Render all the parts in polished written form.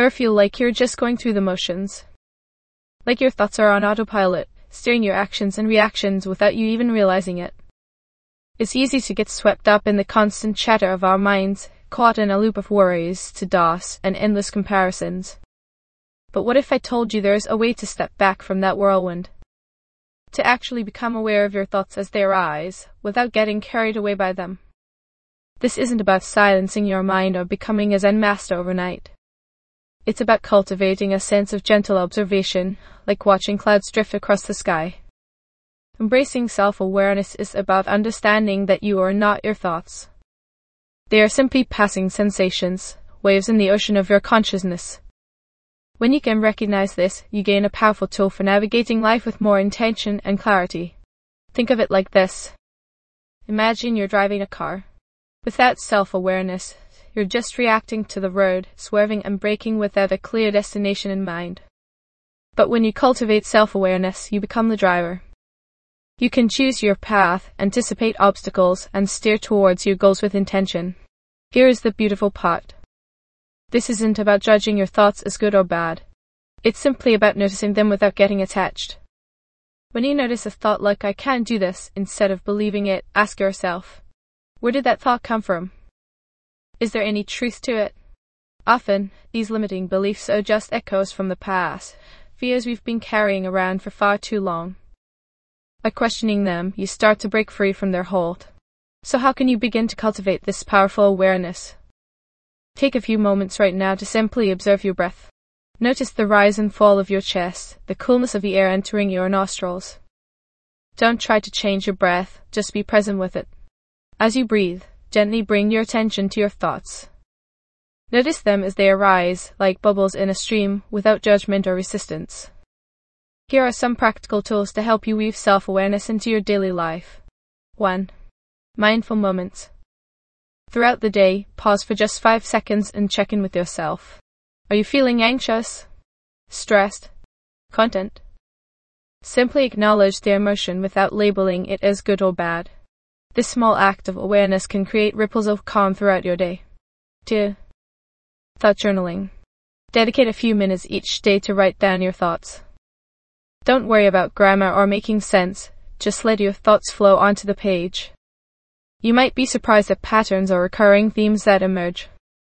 ever feel like you're just going through the motions? Like your thoughts are on autopilot, steering your actions and reactions without you even realizing it? It's easy to get swept up in the constant chatter of our minds, caught in a loop of worries, to-dos, and endless comparisons. But what if I told you there's a way to step back from that whirlwind? To actually become aware of your thoughts as they arise, without getting carried away by them. This isn't about silencing your mind or becoming a Zen master overnight. It's about cultivating a sense of gentle observation, like watching clouds drift across the sky. Embracing self-awareness is about understanding that you are not your thoughts. They are simply passing sensations, waves in the ocean of your consciousness. When you can recognize this, you gain a powerful tool for navigating life with more intention and clarity. Think of it like this. Imagine you're driving a car. Without self-awareness, you're just reacting to the road, swerving and braking without a clear destination in mind. But when you cultivate self-awareness, you become the driver. You can choose your path, anticipate obstacles, and steer towards your goals with intention. Here is the beautiful part. This isn't about judging your thoughts as good or bad. It's simply about noticing them without getting attached. When you notice a thought like "I can't do this," instead of believing it, ask yourself, where did that thought come from? Is there any truth to it? Often, these limiting beliefs are just echoes from the past, fears we've been carrying around for far too long. By questioning them, you start to break free from their hold. So how can you begin to cultivate this powerful awareness? Take a few moments right now to simply observe your breath. Notice the rise and fall of your chest, the coolness of the air entering your nostrils. Don't try to change your breath, just be present with it. As you breathe, gently bring your attention to your thoughts. Notice them as they arise, like bubbles in a stream, without judgment or resistance. Here are some practical tools to help you weave self-awareness into your daily life. 1. Mindful moments. Throughout the day, pause for just 5 seconds and check in with yourself. Are you feeling anxious? Stressed? Content? Simply acknowledge the emotion without labeling it as good or bad. This small act of awareness can create ripples of calm throughout your day. 2. Thought journaling. Dedicate a few minutes each day to write down your thoughts. Don't worry about grammar or making sense, just let your thoughts flow onto the page. You might be surprised at patterns or recurring themes that emerge.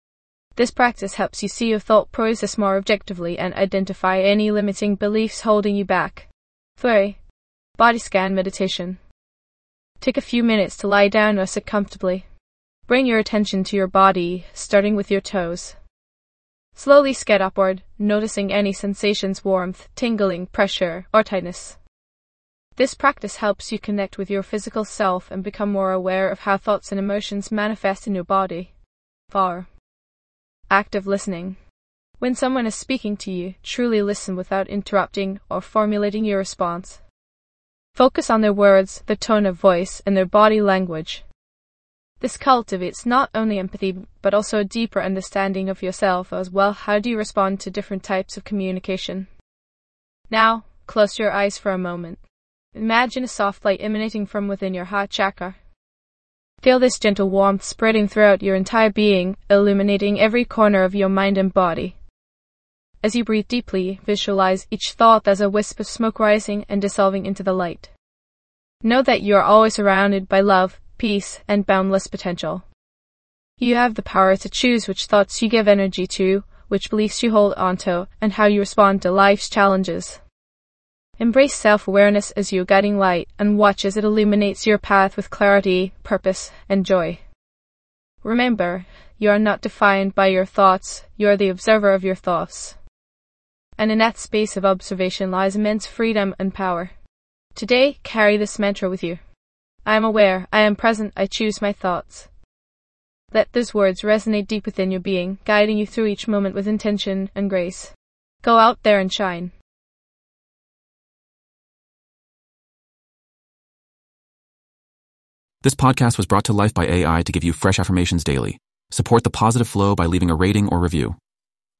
This practice helps you see your thought process more objectively and identify any limiting beliefs holding you back. 3. Body scan meditation. Take a few minutes to lie down or sit comfortably. Bring your attention to your body, starting with your toes. Slowly skate upward, noticing any sensations: warmth, tingling, pressure, or tightness. This practice helps you connect with your physical self and become more aware of how thoughts and emotions manifest in your body. 4. Active listening. When someone is speaking to you, truly listen without interrupting or formulating your response. Focus on their words, their tone of voice, and their body language. This cultivates not only empathy, but also a deeper understanding of yourself as well. How do you respond to different types of communication? Now, close your eyes for a moment. Imagine a soft light emanating from within your heart chakra. Feel this gentle warmth spreading throughout your entire being, illuminating every corner of your mind and body. As you breathe deeply, visualize each thought as a wisp of smoke rising and dissolving into the light. Know that you are always surrounded by love, peace, and boundless potential. You have the power to choose which thoughts you give energy to, which beliefs you hold onto, and how you respond to life's challenges. Embrace self-awareness as your guiding light and watch as it illuminates your path with clarity, purpose, and joy. Remember, you are not defined by your thoughts, you are the observer of your thoughts. And in that space of observation lies immense freedom and power. Today, carry this mantra with you. I am aware, I am present, I choose my thoughts. Let those words resonate deep within your being, guiding you through each moment with intention and grace. Go out there and shine. This podcast was brought to life by AI to give you fresh affirmations daily. Support the positive flow by leaving a rating or review.